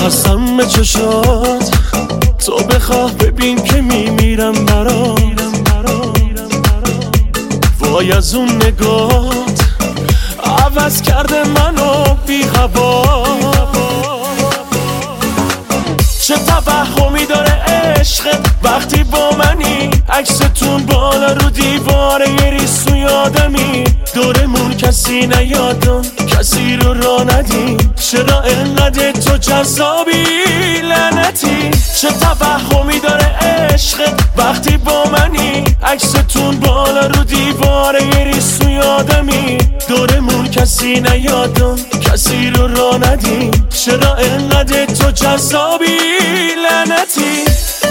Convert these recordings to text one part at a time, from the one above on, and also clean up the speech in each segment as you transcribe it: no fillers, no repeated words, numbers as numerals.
هستم به چشات، تو بخواه ببین که میمیرم برات. وای از اون نگات عوض کرده منو بی هوا. چه توهمی داره عشق وقتی با منی، عکستون بالا رو دیواره یه ریسو یادمی. دورمون کسی نیادم، کسی رو راه ندیم، چرا انقدر تو جذابی لعنتی؟ چه توهمی داره عشق وقتی با منی، عکستون بالا رو دیواره یه ریسو یادمی. دورمون کسی نیادم، کسی رو راه ندیم، چرا انقدر تو جذابی لعنتی؟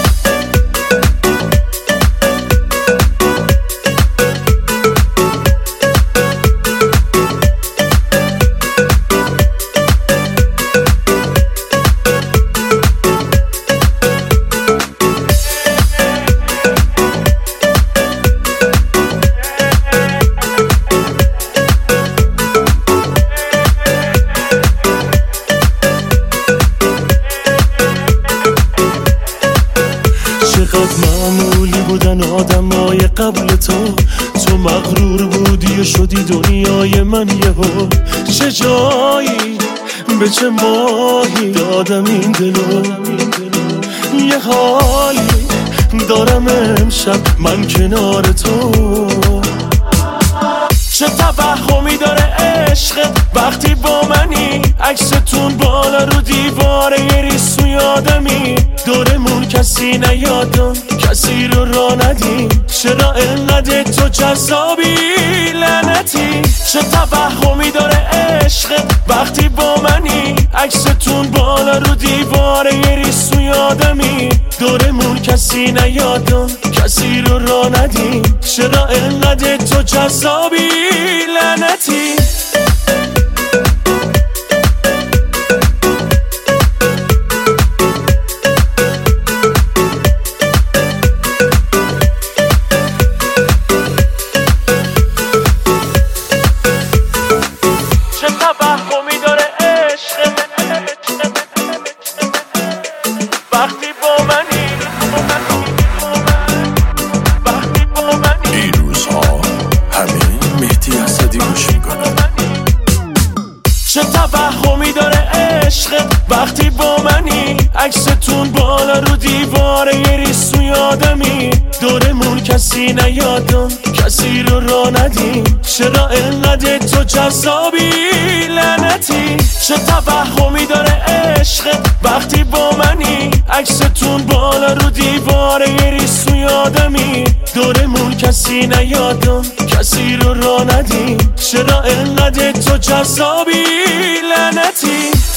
چقدر معمولی بودن آدمای قبل تو مغرور بودی و شدی دنیای من یهو. چه جایی به چه ماهی دادم این دلو، یه حالی دارم امشب من کنار تو. چه توهمی داره عشق وقتی با منی، عکستون بالا رو دیواره یه ریسو یادمی. دورمون کسی نیادم، کسی رو راه ندیم، چرا انقدر تو جذابی لعنتی؟ چه توهمی داره عشق وقتی با منی، عکستون بالا رو دیواره یه ریسو یادمی. دورمون کسی نیادم، کسی رو راه ندیم، چرا انقدر تو جذابی لعنتی؟ چه توهمی داره عشق وقتی با منی، وقتی با منی. این روزها همه مهدی اسدی گوش میکنن. چه توهمی داره عشق وقتی با منی، عکستون بالا رو دیواره یه ریسو یادمی. دورمون کسی نیادم، کسی رو راه ندیم، چرا انقدر تو جذابی لعنتی؟ چه توهمی داره عشق وقتی با منی، عکستون بالا رو دیواره یه ریسو یادمی. دورمون کسی نیادم، کسی رو راه ندیم، چرا انقدر تو جذابی لعنتی؟